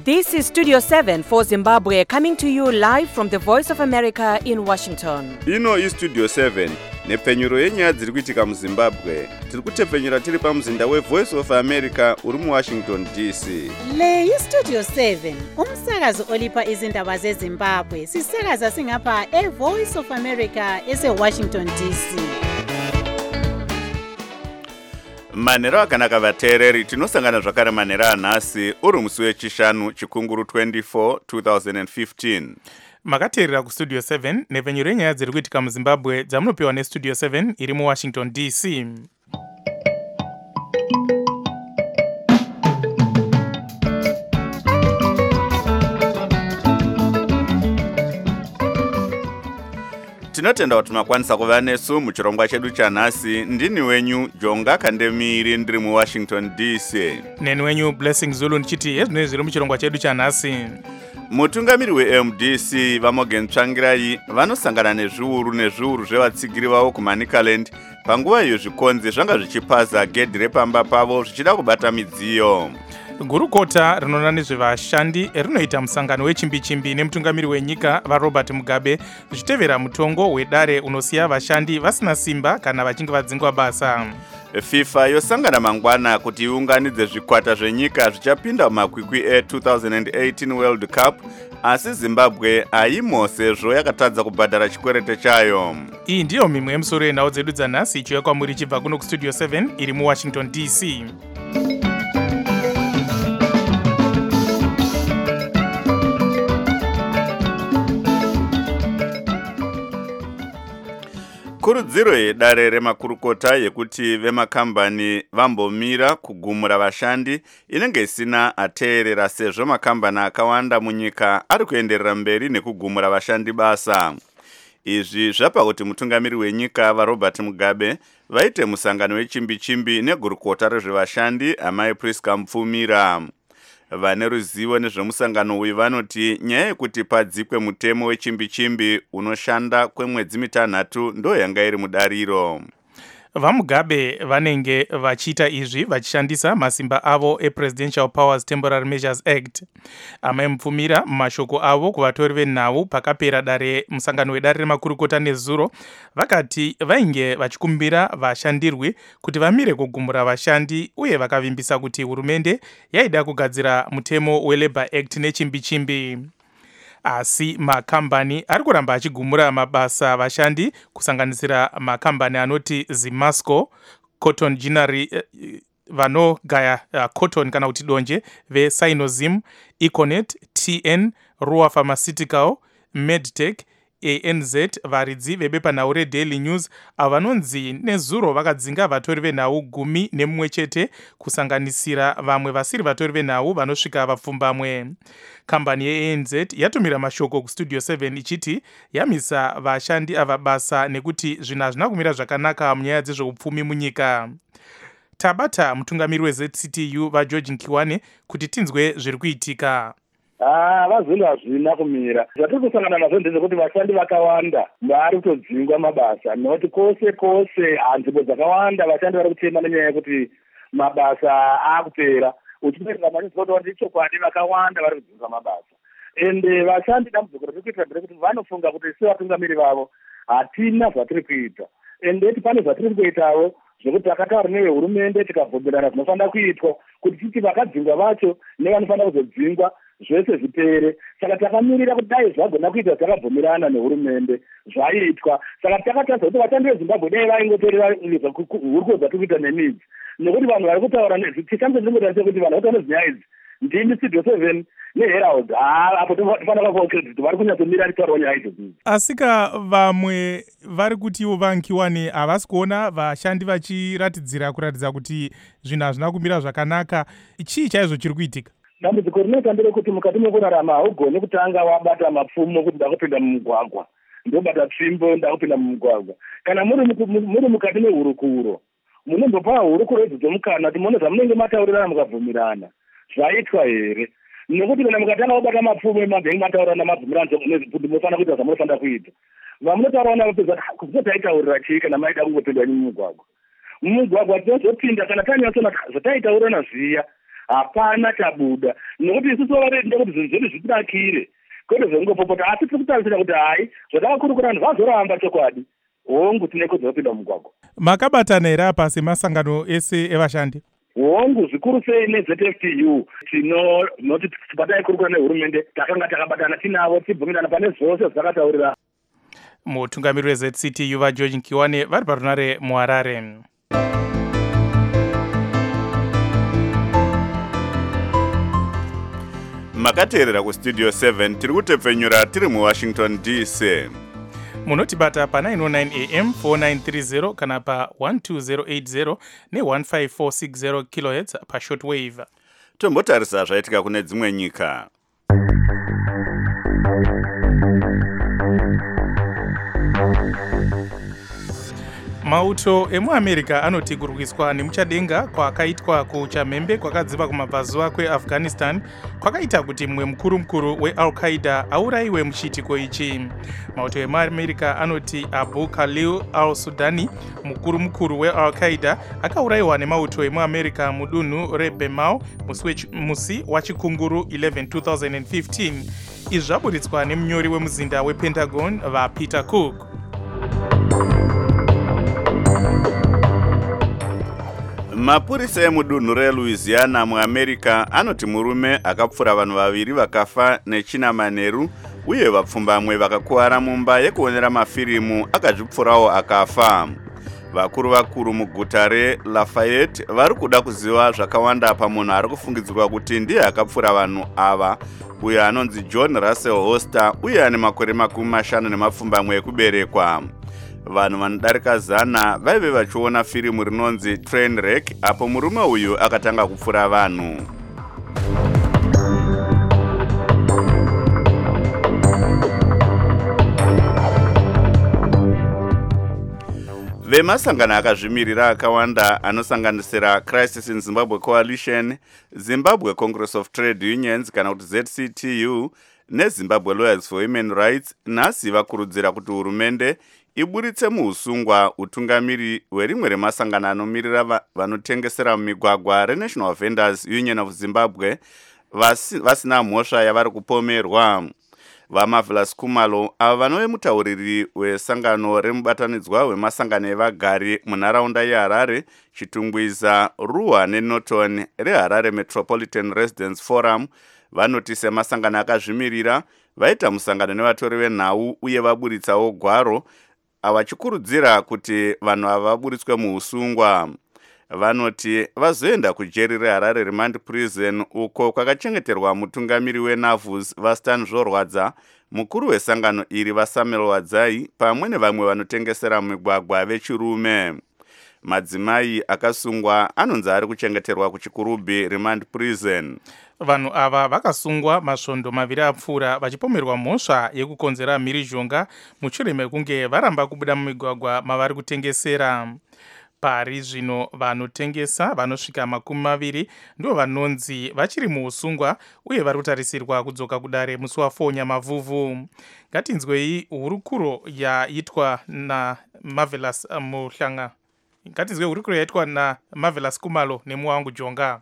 This is Studio 7 for Zimbabwe, coming to you live from the Voice of America in Washington. Ino is Studio 7, nepfenyuro yenyaya dziri kuitika muZimbabwe. Tiri kutepfenyura tiri pamuzinda weVoice of America uri muWashington DC. Le iStudio 7, umsakazo olipa izindaba zeZimbabwe. Sisakaza singapha eVoice of America eseWashington DC. Manhero akanaka vateereri, tinosangana zvakare manhero anhasi uri musi wechishanu chikunguru 24 2015. Makateerera kuStudio 7 nepfenyuro yenyaya dziri kuitika muZimbabwe dzamunopiwa neStudio 7 iri muWashington DC. Tinotenda kuti makwanisa kuva nesu muchirongwa chedu chanhasi. Ndini wenyu Jonga Kandemiri ndiri muWashington DC. Neni wenyu Blessing Zulu ndichiti ezvinoi zviri muchirongwa chedu chanhasi. Mutungamiri weMDC vaMorgan Tsvangirai vanosangana nezviuru zvevatsigiri vavo kuManicaland panguva iyo zvikonzi zvanga zvichipaza gedhi repamba pavo zvichida kubata midziyo. Gurukota rinoona nezvevashandi rinoita musangano wechimbi-chimbi nemutungamiri wenyika vaRobert Mugabe zvichitevera mutongo wedare unosiya vashandi vasina simba kana vachinge vadzingwa basa. FIFA yosangana mangwana kuti iunganidze zvikwata zvenyika zvichapinda mumakwikwi e2018 World Cup, asi Zimbabwe haimo sezvo yakatadza kubhadhara chikwerete chayo. Iyi ndiyo mimwe yemusoro yenhau dzedu dzanhasi ichiuya kwamuri ichibva kuno kuStudio 7 iri muWashington DC. Kurudziro yedare remakurukota yekuti vemakambani vambomira kugumura vashandi inenge isina ateerera sezvo makambani akawanda munyika ari kuenderera mberi nekugumura vashandi basa. Izvi zvapa kuti mutungamiri wenyika vaRobert Mugabe vaite musangano wechimbi-chimbi negurukota rezvevashandi amai Priska Mupfumira. Vane ruzivo nezvemusangano uyu vanoti nyaya yekuti padzikwe mutemo wechimbi-chimbi unoshanda kwemwedzi mitanhatu ndo yanga iri mudariro. VaMugabe vanenge vachiita izvi vachishandisa masimba avo ePresidential Powers Temporary Measures Act. Amai Mupfumira mumashoko avo kuvatori venhau pakapera musangano wedare remakurukota nezuro vakati vainge vachikumbira vashandirwi kuti vamire kugumura vashandi uye vakavimbisa kuti hurumende yaida kugadzira mutemo weLabour Act nechimbi-chimbi. Asi makambani ari kuramba achigumura mabasa vashandi kusanganisira makambani anoti Zimasco, Cotton Ginnery, vanogaya cotton kana kuti donje, veSinozim, Econet, TN, Rua Pharmaceutical, Medtech, ANZ, varidzi vebepanhau reDaily News avanonzi nezuro vakadzinga vatori venhau 11 chete kusanganisira vamwe vasiri vatori venhau vanosvika vapfumbamwe. Kambani yeANZ yatumira mashoko kuStudio 7 ichiti yamisa vashandi ava basa nekuti zvinhu hazvina kumira zvakanaka munyaya dzezveupfumi munyika. Tabata mutungamiri weZCTU vaGeorge Nkiwane kuti tinzwe zviri kuitika. Vazvinhu hazvina kumira. Zvatiri kusangana nazvo ndezvekuti vashandi vakawanda vari kutodzingwa mabasa nokuti kwose nzvimbo dzakawanda vashandi vari kutema nenyaya yekuti mabasa akupera. Uchiperera manizvotoa ndichokwadi vakawanda vari kudzingwa mabasa. Ende vashandi dambudziko riri kuita nderekuti vanofunga kuti sevatungamiri vavo hatina zvatiri kuita. Ende pane zvatiri kuitawo zvokuti takataura nevehurumende tikabvumirana zvinofanira kuitwa kuti titi vakadzingwa vacho nevanofanira kuzodzingwa zvese zvipere. Saka takamirira kuti dai zvagona kuita takabvumirana nehurumende zvaitwa. Saka takataza kuti vashandi veZimbabwe dai vaingotorera hurukuro dzatiri kuita nemidzi nekuti vanhu vari kutaura tisambe ndingotarise kuti vanhu vataura nezvinyaya idzi ndini Studio 7 neHerald apo tofanira kuvawo credit vari kunyatsomira taurawo nyaya idzi. Asika vamwe vari kutiwo vaNkiwane havasi kuona vashandi vachiratidza kuti zvinhu hazvina kumira zvakanaka. Chii chaizvo chiri kuitika? Dambudziko rinoita nderekuti mukati mekurarama haugoni kutanga wabata mapfumo kuti ndakupinda mumugwagwa, ndobata tsvimbo ndakupinda mumugwagwa. Kana muri mukati mehurukuro munombopa hurukuro idzi dzomukana kuti muone zvamunenge mataurirana mukabvumirana zvaitwa here. Nekuti kana mukatanga wabata mapfumo emabhengi mataurana mabvumirana kuti munofanira kuita zvamunofanira kuita, vamunotaurana vapedza kuti taitaurira chii kana maida kungopinda mumugwagwa. Mumugwagwa tinozopinda kana tanyatsona zvataitaurana zviya hapana chabuda, nokuti isusu vavarenda kuti zvinhu zvedu zvitinakire kwete zvongopopota, asi tiri kutarisira kuti hai zvadakakurukura vanhu vazoramba chokwadi, hongu tine kodzero kupinda mumugwagwa. Makabatana here apa semasangano ese evashandi? Hongu zvikuru sei neZFTU tinoti pataikurukura nehurumende takanga takabatana tinavo tibvumirana pane zvose zvakataurira. Mutungamiriri weZCTU vaGeorge Nkiwane vari parunare muHarare. Makateerera kustudio 7 tiri kutepfenyura tiri muWashington DC. Munotibata pa 909 AM 4930 kana pa 12080 ne15460 kHz pa shortwave. Tombotarisa zvaitika kune dzimwe nyika. Mauto emuAmerica anoti kurwiswa nemuchadenga kwakaitwa kuchamhembe kwakadziva kumabvazuva kweAfghanistan kwakaita kuti mumwe mukuru weAl-Qaeda aurayiwe muchiitiko ichi. Mauto emuAmerica anoti Abu Khalil al-Sudani, mukuru weAl-Qaeda, akaurayiwa nemauto emuAmerica mudunhu reBemau musi wachikunguru 11 2015. Izvi zvaburitswa nemunyori wemuzinda wePentagon vaPeter Cook. Mapurisa emudunhu reLouisiana muAmerica anoti murume akapfura vanhu vaviri vakafa nechinamanheru uye vapfumbamwe vakakuwara mumba yekuonera mafirimu akazvipfurawo akafa. Vakuru muguta reLafayette vari kuda kuziva zvakawanda pamunhu ari kufungidzirwa kuti ndiye akapfura vanhu ava, uyo anonzi John Russell Hoster uye ane makore 50 ekuberekwa. Vanhu vanodarika 100 vaive vachiona firimu rinonzi Trainwreck apo murume uyu akatanga kupfura vanhu. Vemasangano akazvimirira akawanda anosanganisira Crisis in Zimbabwe Coalition, Zimbabwe Congress of Trade Unions kana kuti ZCTU neZimbabwe Lawyers for Human Rights nhasi vakurudzira kuti hurumende iburitse muusungwa utungamiri hwerimwe remasangano anomirira vanotengesera mumigwagwa reNational Vendors Union of Zimbabwe vasina mhosva yavari kupomerwa. VaMarvelous Kumalo ava vanove mutauriri wesangano remubatanidzwa wemasangano evagari munharaunda yeHarare, Chitungwiza, Ruwa neNorton reHarare Metropolitan Residents Forum vanoti semasangano akazvimirira vaita musangano nevatori venhau uye vaburitsawo gwaro vachikurudzira kuti vanhu ava vaburitswe muusungwa. Vanoti vazoenda kujeri reHarare Remand Prison uko kwakachengeterwa mutungamiri weNavus vaStan Zvorwadza, mukuru wesangano iri vaSamuel Wadzai pamwe nevamwe vanotengesera migwagwa vechirume. Madzimai akasungwa anonzi ari kuchengeterwa kuchikurubhi Remand Prison. Vanhu ava vakasungwa masvondo maviri apfuura vachipomerwa mhosva yekukonzera mhirizhonga mushure mekunge varamba kubuda mumigwagwa mavari kutengesera. Pari zvino vanotengesa vanosvika 20 ndo vanonzi vachiri muusungwa uye vari kutarisirwa kudzoka kudare musi wa4 Nyamavhuvhu. Ngatinzwei hurukuro yaitwa naMarvelous Muhlanga. Ngatinzwei hurukuro yaitwa naMarvelous Kumalo nemuwangu Jonga.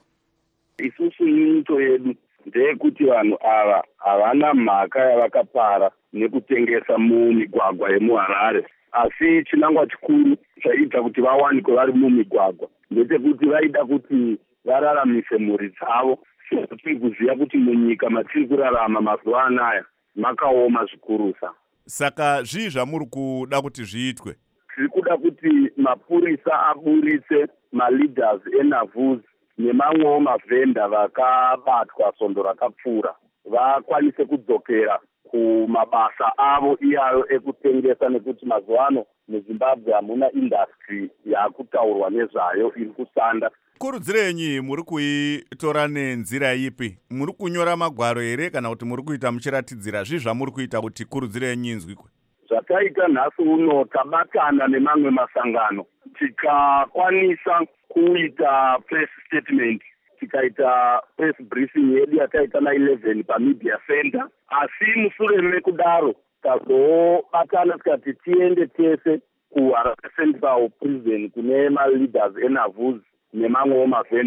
Isusu nyito yedu ndeyekuti vanhu ava havana mhaka yavakapara nekutengesa mumigwagwa yemuHarare, asi chinangwa chikuru chaita kuti vawanikwe vari mumigwagwa ndechekuti vaida kuti vararamise mhuri dzavo. Tiri kuziva kuti munyika matiri kurarama mazuva anaya makaoma zvikurusa. Saka zvii zvamuri kuda kuti zviitwe? Tiri kuda kuti mapurisa aburitse maleaders eNavus nemamwewo mavhenda vakabatwa svondo rakapfuura vakwanise kudzokera kumabasa avo iyayo ekutengesa, nekuti mazuva ano muZimbabwe hamuna industry yakutaurwa nezvayo iri kusanda. Kurudzirenyi muri kuitora nenzira ipi? Muri kunyora magwaro here kana kuti muri kuita muchiratidzira zvii zvamuri kuita kuti kurudzirenyi inzwikwe? Zvataita nhasi uno tabatana nemamwe masangano tikakwanisa kuita press statement, tikaita press briefing yedu yataita na11 pamedia center, asi mushure mekudaro tazobatana tikati tiende tese kuHarare Central Prison kune maleaders eNavus nemamwewo mavendors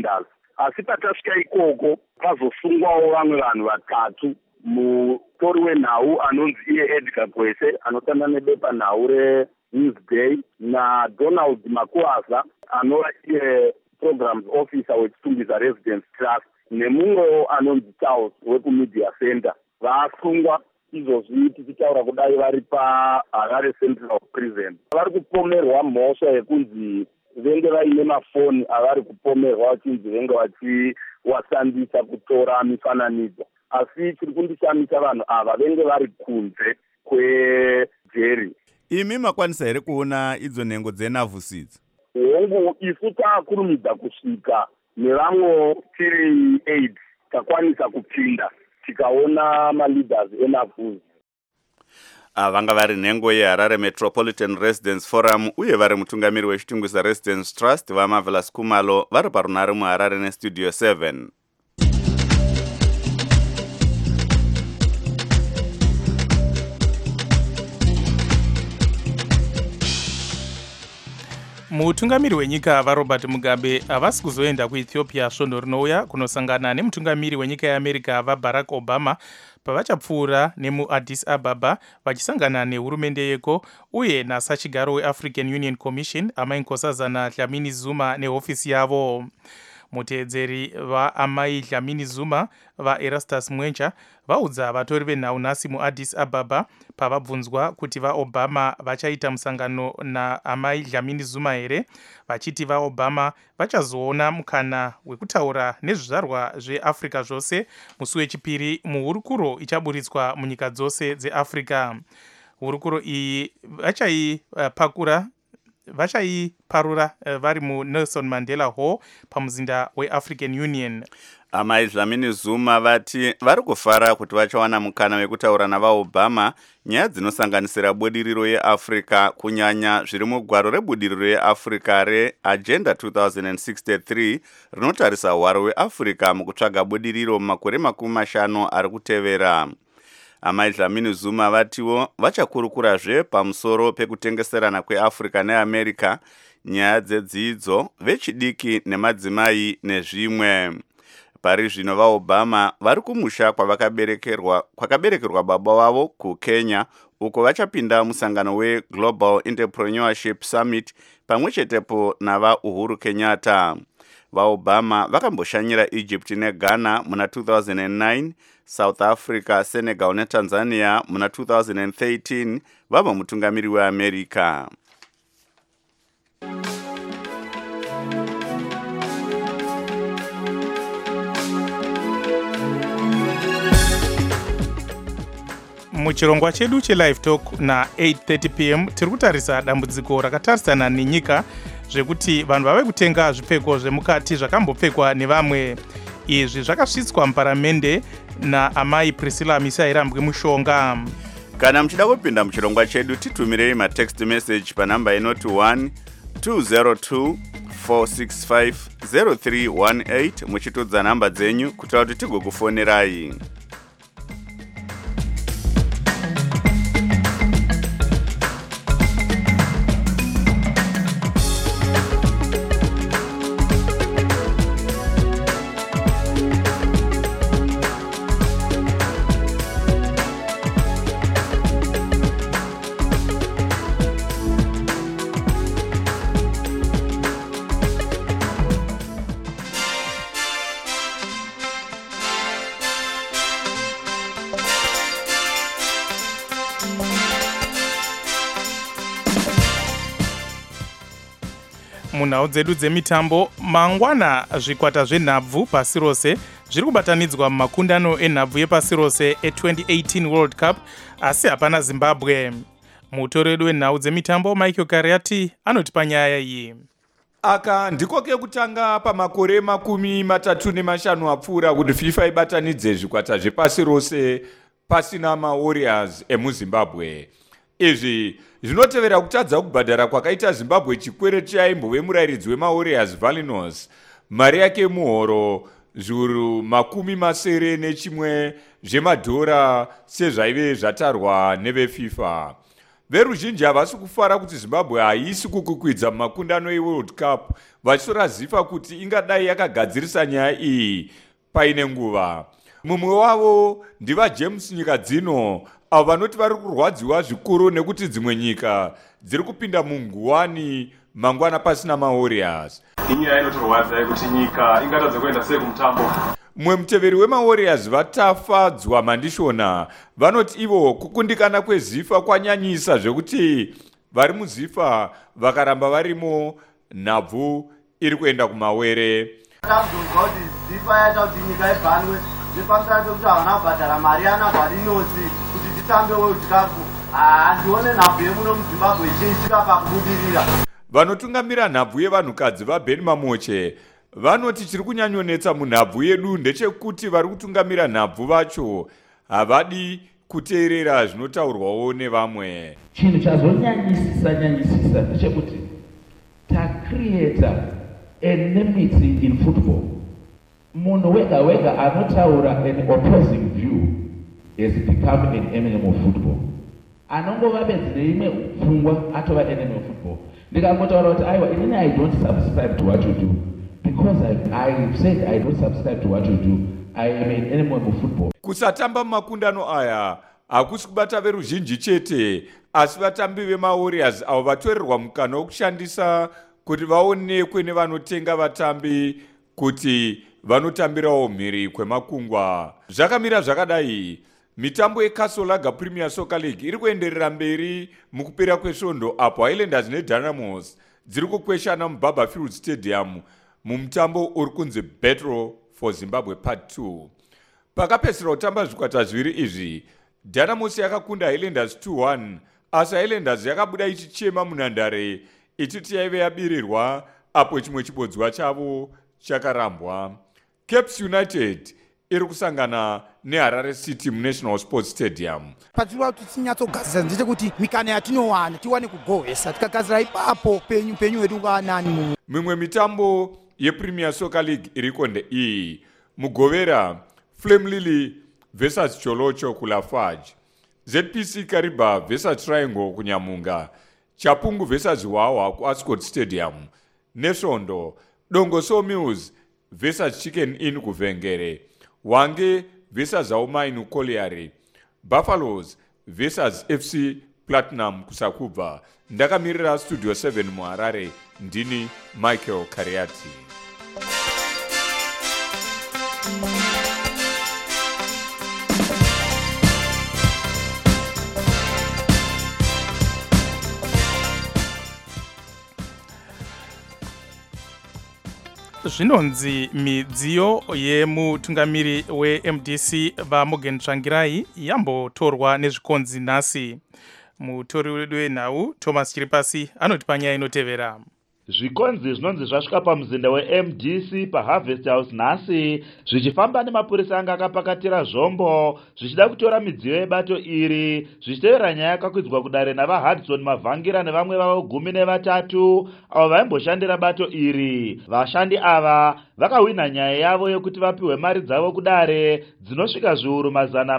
asi patasvika ikoko pazosungwawo vamwe vanhu vatatu, mutori wenhau anonzi iye Edgar Gwese anoshanda nebepanhau reNewsday, naDonald Makuasa anova iye programs officer wechitumbisa Residence Trust, nemumwewo anonzi Charles wekumedia center. Vasungwa izvozvi tichitaura kudai vari paHarare Central Prison. Vari kupomerwa mhosva yekunzi venge vaine mafoni avari kupomerwa vachinzi venge vachiwashandisa kutora mifananidzo, asi chiri kundishamisa vanhu ava venge vari kunze kwejeri. Imi makwanisa here kuona idzo nhengo dzenavhusidzi? Hongu isu taakurumidza kusvika nevamwe tiri 8 takwanisa kupinda tikaona maleaders enavhuzi. Vanga vari nhengo yeHarare Metropolitan Residence Forum uye vari mutungamiri wechitungwisa Residence Trust vaMarvelous Kumalo vari parunare muHarare neStudio 7. Mutungamiri wenyika vaRobert Mugabe havasi kuzoenda kuEthiopia svondo rinouya kunosangana nemutungamiri wenyika yeAmerica vaBarack Obama pavachapfuura nemuAddis Ababa vachisangana nehurumende yeko uye nasachigaro weAfrican Union Commission Amai Nkosazana Dlamini Zuma nehofisi yavo. Muteedzeri vaAmai Dlamini Zuma vaErastus Mwencha vaudza vatori venhau nhasi muAddis Ababa pavabvunzwa kuti vaObama vachaita musangano naAmai Dlamini Zuma here, vachiti vaObama vachazoona mukana wekutaura nezvizvarwa zveAfrica zvose musi wechipiri muhurukuro ichaburitswa munyika dzose dzeAfrica. Hurukuro iyi vachaiparura vari muNelson Mandela Hall pamuzinda weAfrican Union. Amai Dlamini Zuma vati vari kufara kuti vachawana mukana wekutaura navaObama nyaya dzinosanganisira budiriro yeAfrica, kunyanya zviri mugwaro rebudiriro yeAfrica reAgenda 2063 rinotarisa hwaro hweAfrica mukutsvaga budiriro mumakore 50 ari kutevera. Amai Dlamini Zuma vatiwo vachakurukurazve pamusoro pekutengeserana kweAfrica neAmerica, nyaya dzedzidzo, vechidiki nemadzimai nezvimwe. Pari zvino vaObama vari kumusha kwakaberekerwa baba vavo kuKenya, uko vachapinda musangano weGlobal Entrepreneurship Summit pamwechetepo navaUhuru Kenyatta. VaObama vakamboshanyira Egypt neGhana muna 2009, South Africa, Senegal neTanzania muna 2013 vava mutungamiri weAmerica. Muchirongwa chedu cheLive Talk na 8:30 p.m. tiri kutarisa dambudziko rakatarisana nenyika zvekuti vanhu vave kutenga zvipfeko zvemukati zvakambopfekwa nevamwe. Izvi zvakasvitswa muparamende naamai Priscilla Misairambwe Mushonga. Kana muchida kupinda muchirongwa chedu titumirei matext message panamba inoti 1-202-465-0318 muchitudza namba dzenyu kutaura kuti tigokufonerai. Munhau dzedu dzemitambo, mangwana zvikwata zvenhabvu pasi rose zviri kubatanidzwa mumakundano enhabvu yepasi rose e2018 World Cup, asi hapana Zimbabwe. Mutori wedu wenhau dzemitambo Michael Kariati anotipa nyaya iyi. Aka ndiko kekutanga pamakore 35 apfuura kuti FIFA ibatanidze zvikwata zvepasi rose pasina maWarriors emuZimbabwe. Izvi zvinotevera kutadza kubhadhara kwakaita Zimbabwe chikwereti chaimbove murairidzi wemaWarriors Valinos mari yake muhoro zviuru 71 zvemadhora sezvaive zvatarwa neveFIFA. veruzhinji havasi kufara kuti zimbabwe haisi kukukwidza mumakundano eworld cup, vachitora zifa kuti ingadai yakagadzirisa nyaya iyi paine nguva. Mumwe wavo ndivaJames Nyika dzino, avo vanoti vari kurwadziwa zvikuru nekuti dzimwe nyika dziri kupinda munguwani mangwana pasina maWarriors. Inyaya inotorwadza yekuti nyika ingatadze kuenda sei kumutambo. Mumwe muteveri wemaWarriors vatafa Dzwa Mandishona vanoti ivo kukundikana kwezifa kwanyanyisa zvekuti vari muzifa vakaramba varimo nhabvu iri kuenda kumawere. Takuzonzwa kuti zifa yaita kuti nyika ibhanwe zvepamusana pekuti havana kubhadhara mari yanabharinosi kuti titambe World Cup. Handione nhabvu yemuno muZimbabwe ichiitika pakubudirira. Vanotungamira nhabvu yevanhukadzi vaBen Mamoche vanoti chiri kunyanyonetsa munhabvu yedu ndechekuti vari kutungamira nhabvu vacho havadi kuteerera zvinotaurwawo nevamwe. Chinhu chazonyanyisisa ndechekuti tacreata enmity in football. Munhu wega wega anotaura an opposing view has become an enemy of football. Anongova bedzi neimwe pfungwa atova enemy of football. Ndikangotaura kuti aiwa inini I don't subscribe to what you do. Because I said I don't subscribe to what you do, I am an enemy of football. Kusatamba makundano aya hakusi kubata veruzhinji chete, asi vatambi vemaWarriors avo vatorerwa mukana wokushandisa kuti vaonekwe nevanotenga vatambi kuti vanotambirawo mhiri kwemakungwa. Zvakamira zvakadai, mitambo yeCastle Lager Premier Soccer League iri kuenderera mberi mukupera kwesvondo apo Highlanders neDynamos dziri kukweshana muBarberfield Stadium mumutambo uri kunzi Battle for Zimbabwe Part 2. Pakapedzisira kutamba zvikwata zviviri izvi, Dynamos yakakunda Highlanders 2-1, asi Highlanders yakabuda ichichema munhandare ichiti yaive yabirirwa apo chimwe chibodzwa chavo chakarambwa. Caps United iri kusangana neHarare City muNational Sports Stadium. Patinoda kuti tinyatsogadzirisa ndechekuti mikana yatinowana tiwane kugohwesa, tikagadzira ipapo penyu wedu unganani. Mimwe mitambo yePremier Soccer League iriko ndeiyi: mugovera Flame Lily versus Cholocho kuLafarge, ZPC Kariba versus Triangle kunyamunga, Chapungu versus Wawa kuAscot Stadium, nesvondo Dongo Sawmills versus Chicken Inn kuvhengere, Wange versus Aumainu Colliery, Buffaloes versus FC Platinum kusakubva. Ndakamirira Studio 7 muHarare, ndini Michael Kariati. Zvinonzi midziyo yemutungamiri weMDC vaMorgan Tsvangirai yambotorwa nezvikonzi nhasi. Mutori wedu wenhau Thomas Chiripasi anoti panyaya inotevera. Zvikonzi zvinonzi zvasvika pamuzinda weMDC paHarvest House nhasi zvichifamba nemapurisa anga akapakatira zvombo zvichida kutora midziyo yebato iri zvichitevera nyaya yakakwidzwa kudare navaHudson Mavhangira nevamwe vavo 13 avo vaimboshandira bato iri. Vashandi ava vakahwina nyaya yavo yokuti vapiwe mari dzavo kudare dzinosvika zviuru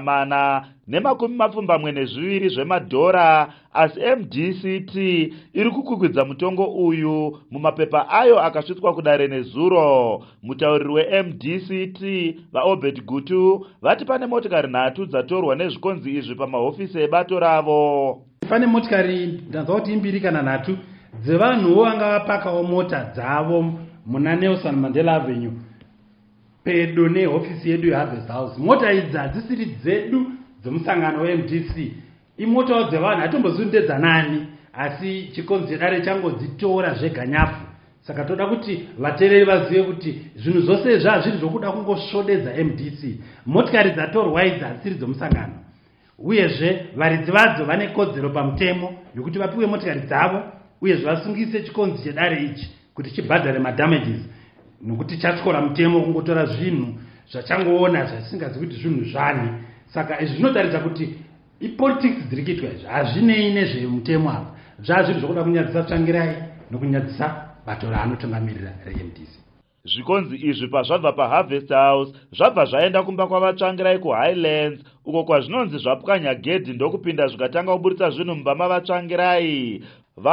442 zvemadhora, asi MDCT iri kukukwidza mutongo uyu mumapepa ayo akasvitswa kudare nezuro. Mutauriri weMDCT vaObed Gutu vati pane motikari 3 dzatorwa nezvikonzi izvi pamahofisi ebato ravo. Pane motikari ndanzwa kuti 2 kana 3 dzevanhuwo vanga vapakawo mota dzavo muna Nelson Mandela Avenue pedo nehofisi yedu yeHarvest House. Mota idzi hadzisiri dzedu dzemusangano weMDC, imotawo dzevanhu hatombozivi ndedzanani, asi chikonzi chedare changodzitora zveganyafu. Saka toda kuti vateereri vazive kuti zvinhu zvose zvazviri zvokuda kungosvodedza MDC. Motikari dzatorwa idzi hadzisiri dzemusangano, uyezve varidzi vadzo vane kodzero pamutemo yokuti vapiwe motikari dzavo, uyezve vasungise chikonzi chedare ichi kuti chibhadhare madamages, nokuti chatyora mutemo kungotora zvinhu zvachangoona zvasingazivi kuti zvinhu zvani. Saka izvi zvinotaridza kuti ipolitics dziri kuitwa izvi hazvinei nezvemutemo apa, zvazviri zvokuda kunyadzisa Tsvangirai nokunyadzisa bato raanotungamirira reMDC. Zvikonzi izvi pazvabva paHarvest House zvabva zvaenda kumba kwavatsvangirai kuHighlands uko kwazvinonzi zvapwanya gedhi ndokupinda zvikatanga kuburitsa zvinhu mumba mavatsvangirai.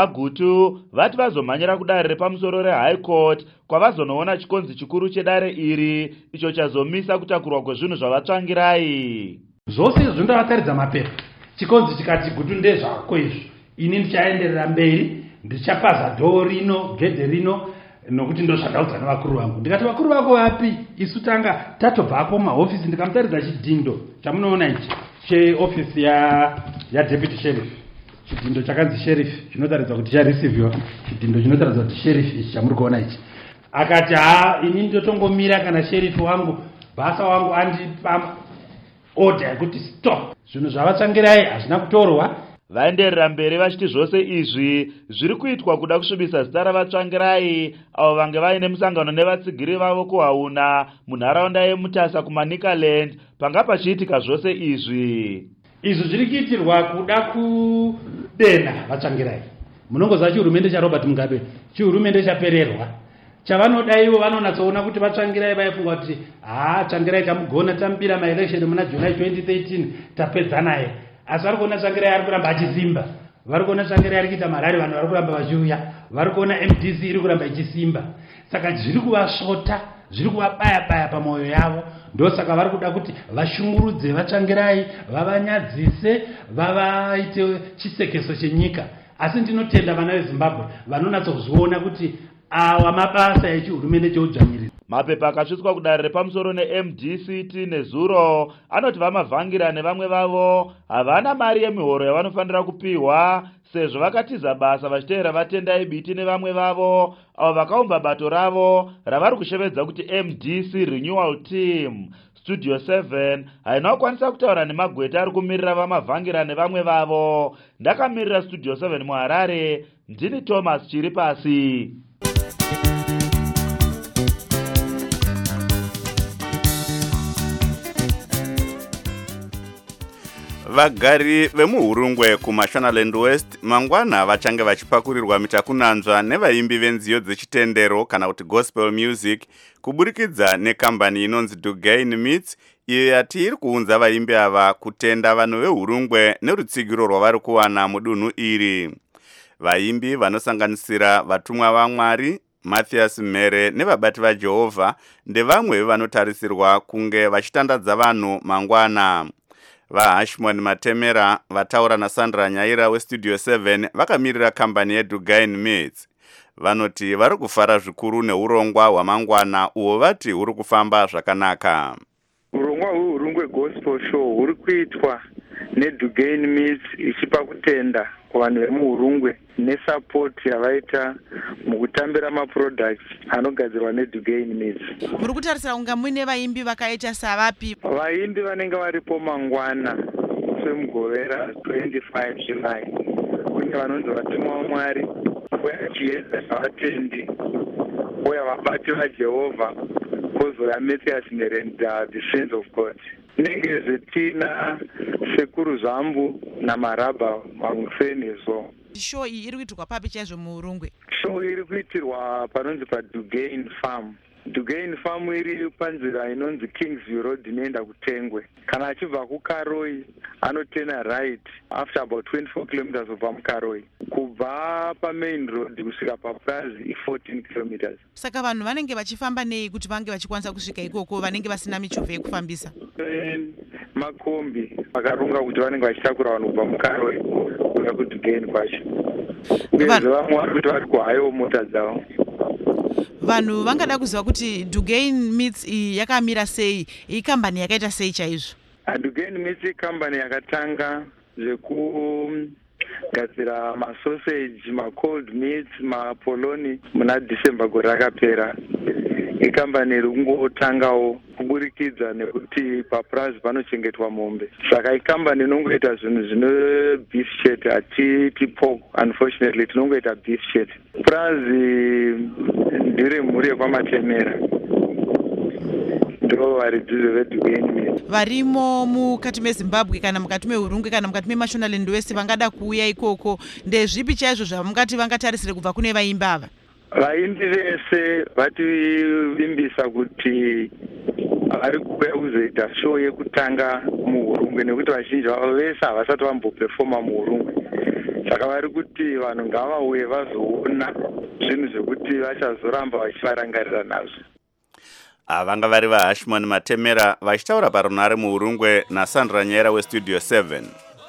Vagutu vati vazomhanyira kudare repamusoro reHigh Court kwavazonoona chikonzi chikuru chedare iri icho chazomisa kutakurwa kwezvinhu zvavatsvangirai. Zvose izvi ndavataridza mapepa. Chikonzi chikati gutu ndezvako izvi. Ini ndichaenderera mberi, ndichapaza dhoo rino, gedhe rino, nokuti ndozvandaudza navakuru vangu. Ndikati vakuru vako vapi? Isu tanga tatobvapo mahofisi ndikamutaridza chidhindo chamunoona ichi cheofisi yaDeputy Sheriff. Chidhindo chakanzi sheriff chinotaridza kuti chareceiviwa, chidhindo chinotaridza kuti sheriff ichi chamuri kuona ichi. Akati ini ndotongomira kana sheriff wangu basa wangu andipa order yekuti stop. Zvinhu zvavatsvangirai hazvina kutorwa. Vaenderera mberi vachiti zvose izvi zviri kuitwa kuda kusvibisa zita ravatsvangirai avo vange vaine musangano nevatsigiri vavo kuHauna munharaunda yeMutasa kuManicaland panga pachiitika zvose izvi. Izvi zviri kuitirwa kuda kudenha vatsvangirai. Munongoziva chihurumende chaRobert Mugabe chihurumende chapererwa. Chavanoda ivo vanonatsoona kuti vatsvangirai vaifunga kuti tsvangirai tamugona tamubira maelection muna July 2013 tapedza naye. Asi vari kuona tsvangirai ari kuramba achisimba. Vari kuona tsvangirai ari kuita marari, vanhu vari kuramba vachiuya. Vari kuona MDC iri kuramba ichisimba. Saka zviri kuvasvota, zviri kuvabaya-baya pamwoyo yavo. Ndosaka vari kuda kuti vashungurudze vatsvangirai, vavanyadzise, vavaite chisekeso chenyika. Asi ndinotenda vana veZimbabwe vanonatsozviona kuti awa mabasa echihurumende cheudzvanyiriri. Mapepa akasvitswa kudare repamusoro neMDCT nezuro anoti vamavhangira nevamwe vavo havana mari yemihoro yavanofanira kupiwa sezvo vakatiza basa vachiteera vatendai Biti nevamwe vavo avo vakaumba bato ravo ravari kushevedza kuti MDC Renewal Team. Studio 7 haina kukwanisa kutaura nemagweta ari kumirira vamavhangira nevamwe vavo. Ndakamirira Studio 7 muHarare, ndini Thomas Chiripasi. Vagari vemuHurungwe kuMashonaland West mangwana vachange vachipakurirwa mitakunanzva nevaimbi venziyo dzechitendero kana kuti gospel music kuburikidza nekambani inonzi Dugain Meets iyo yati iri kuunza vaimbi ava kutenda vanhu veHurungwe nerutsigiro rwavari kuwana mudunhu iri. Vaimbi vanosanganisira vatumwa vaMwari, Matthias Mere nevabati vaJehovha ndevamwe vanotarisirwa kunge vachitandadza vanhu mangwana. VaHashmon Matemera vataura naSandra Nyaira weStudio 7 vakamirira kambani yeDugain Meets. Vanoti vari kufara zvikuru neurongwa hwamangwana uwo vati huri kufamba zvakanaka. Urongwa hweHurungwe Gospel Show huri kuitwa neDugain Meets ichipa kutenda kuvanhu vemuHurungwe nesupport yavaita mukutambira maproducts anogadzirwa neDugain Meets. Muri kutarisira kunga muine vaimbi vakaita savapi? Vaimbi vanenge varipo mangwana semugovera 25 July. Kune vanonzi vatumwa vaMwari, uya chiedza zvavatendi, uya vabati vaJehovha, kozouya Matthias Mere and the Saints of God. Nenge zvetina sekuru Zambu naMaraba Magufenezo. Show iyi iri kuitirwa papi chaizvo muHurungwe? Show iri kuitirwa panonzi paDugain Farm. Dugain Farm iri panzira inonzi Kingsview Road inoenda kuTengwe. Kana achibva kuKaroi anotena right after about 24 kilometers kubva muKaroi. Kubva pamain road kusvika paPrazi 14 kilometers. Saka vanhu vanenge vachifamba nei kuti vange vachikwanisa kusvika ikoko vanenge vasina michovha yekufambisa? Makombi akaronga kuti vanenge vachitakura vanhu kubva muKaroi kuuya kuDugain kwacho. Uyezve vamwe vari kuti vari kuhayiwa mota dzavo. Vanhu vangada kuziva kuti Dugain Meets yakamira sei, iyi kambani yakaita sei chaizvo? Dugain Meets ikambani yakatanga zvekugadzira masausage, macold meats, mapoloni muna December gore rakapera. Ikambani iri kungotangawo kuburikidza nekuti paPrazi panochengetwa mombe. Saka ikambani inongoita zvinhu zvine beef chete, hatiti pork, unfortunately tinongoita beef chete. Prazi ndiri mhuri yekwamatemera. Ndo varidzi veDugain Meets. Varimo mukati meZimbabwe kana mukati meHurungwe kana mukati meMashonaland West vangada kuuya ikoko ndezvipi chaizvo zvamungati vangatarisire kubva kune vaimbi ava? vaindi vese vativimbisa kuti vari kuuya kuzoita show yekutanga muurungwe, nekuti vazhinji vavo vese havasati vambopefoma muurungwe. Saka vari kuti vanhu ngavauye vazoona zvinhu zvekuti vachazoramba vachivarangarira nazvo. Vanga vari vaHashimon Matemera vachitaura parunhare muurungwe naSandra Nyera weStudio 7.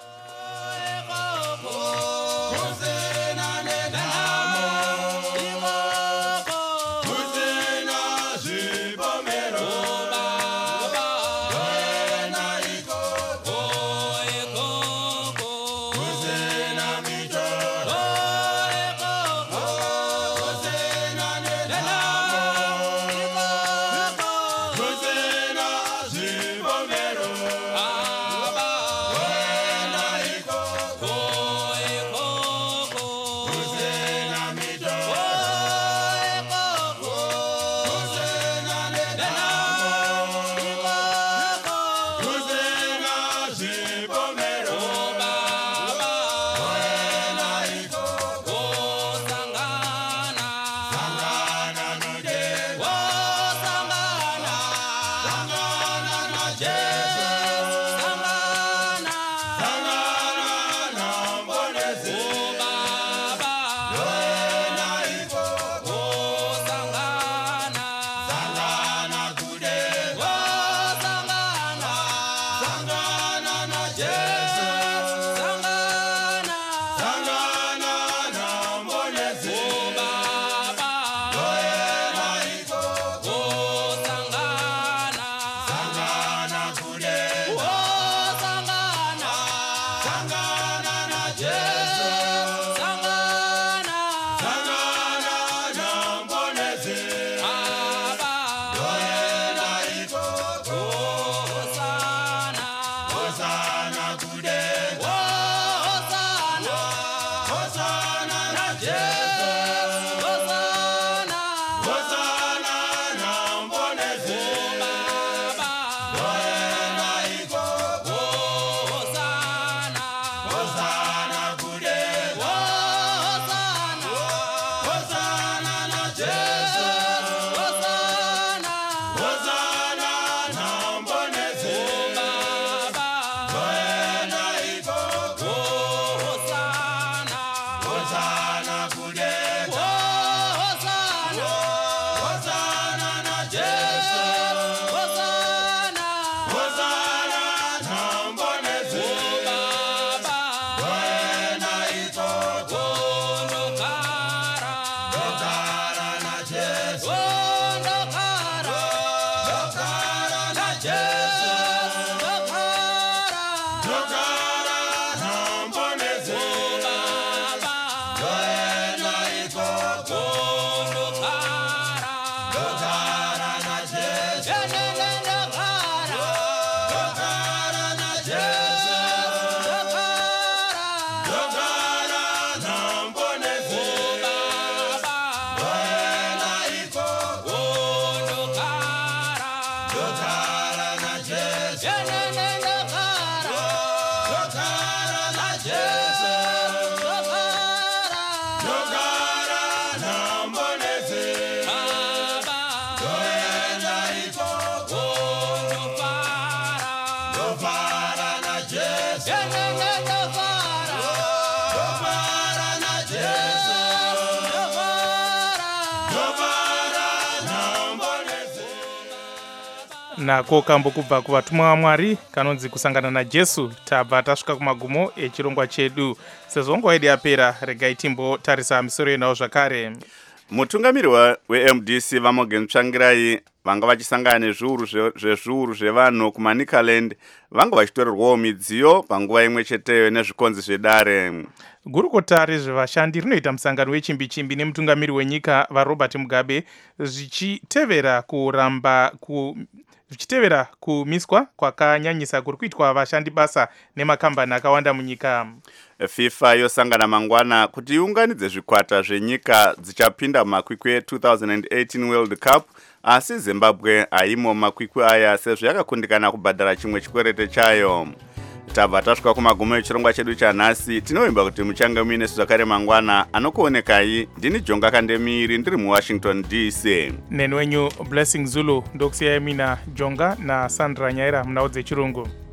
nako kambo kubva kuvatumwa vaMwari kanonzi kusangana naJesu. Tabva tasvika kumagumo echirongwa chedu. Sezvo nguva yedu yapera, regai timbotarisa misoro yenawo zvakare. Mutungamiri weMDC vaMorgan Tsvangirai vanga vachisangana nezviuru zvevanhu kuManicaland vanga vachitorerwawo midziyo panguva imwe cheteyo nezvikonzi zvedare. Gurukota rezvevashandi rinoita musangano wechimbi-chimbi nemutungamiri wenyika vaRobert Mugabe zvichitevera kumiswa kwakanyanyisa kuri kuitwa vashandi basa nemakambani akawanda munyika. FIFA yosangana mangwana kuti iunganidze zvikwata zvenyika dzichapinda mumakwikwi e2018 World Cup, asi Zimbabwe haimo mumakwikwi aya sezvo yakakundikana kubhadhara chimwe chikwerete chayo. tabva tasvika kumagumo echirongwa chedu chanhasi. Tinovimba kuti muchange muine zvakare mangwana. Anokuonekai ndini Jonga Kandemiri ndiri muWashington DC. Neni wenyu Blessing Zulu ndokusiyai mina Jonga naSandra Nyaira munhau dzechirungu.